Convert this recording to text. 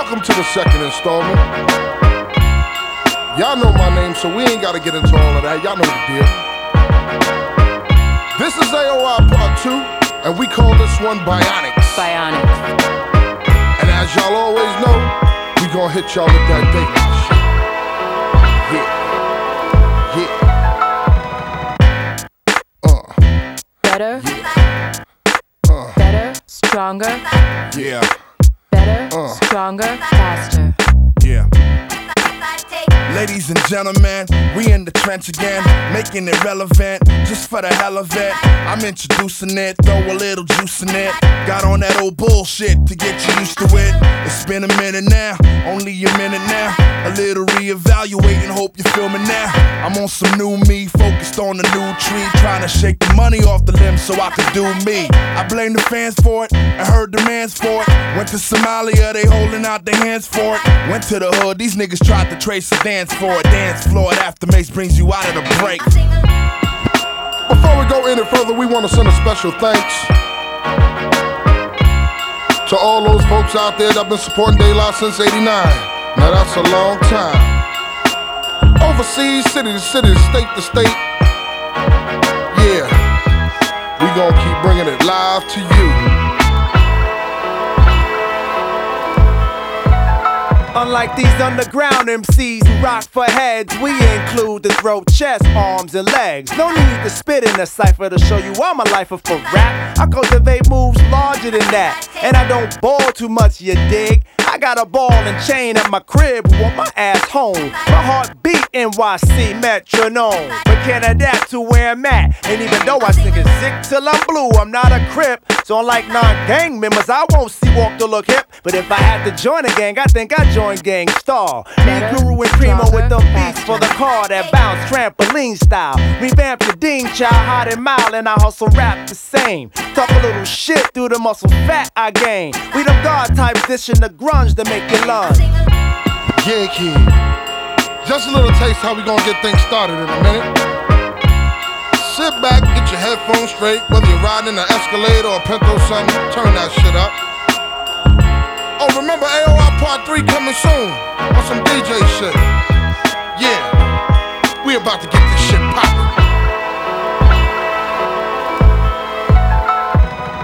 Welcome to the second installment. Y'all know my name, so we ain't gotta get into all of that. Y'all know the deal. This is AOI Part 2, and we call this one Bionics. Bionics. And as y'all always know, we gon' hit y'all with that date shit. Better. Yeah. Better. Stronger. Yeah. Better. Stronger. Faster. Yeah. Ladies and gentlemen, we in the trench again, making it relevant, just for the hell of it. I'm introducing it, throw a little juice in it. Got on that old bullshit to get you used to it. It's been a minute now, only a minute now. A little reevaluating, hope you feel me now. I'm on some new me, focused on the new tree, trying to shake the money off the limbs so I can do me. I blame the fans for it, and heard demands for it. Went to Somalia, they holding out their hands for it. Went to the hood, these niggas tried to trace a dance for it. Dance floor at Aftermath brings you out of the break. Before we go any further, we want to send a special thanks to all those folks out there that been supporting De La since '89. Now that's a long time. Overseas, city to city, state to state. Yeah, we gonna keep bringing it live to you. Unlike these underground MCs who rock for heads, we include the throat, chest, arms, and legs. No need to spit in a cipher to show you I'm a lifer for rap. I cultivate moves larger than that, and I don't ball too much, you dig? I got a ball and chain at my crib who want my ass home. My heart beat NYC metronome, but can't adapt to where I'm at. And even though I sing it sick till I'm blue, I'm not a crip. So unlike non-gang members, I won't see walk to look hip. But if I had to join a gang, I think I'd join Gang Star. Me, Guru, and Primo with them beats for the car that bounce trampoline style. Revamp your ding child, hot and mild, and I hustle rap the same. Talk a little shit through the muscle fat I gain. We them God types dishing the grunge to make you lunge. Yeah, kid. Just a little taste how we gonna get things started in a minute. Sit back, get your headphones straight. Whether you're riding in an Escalade or a Pinto something, turn that shit up. Oh, remember AOI Part 3 coming soon on some DJ shit. Yeah, we about to get this shit poppin'.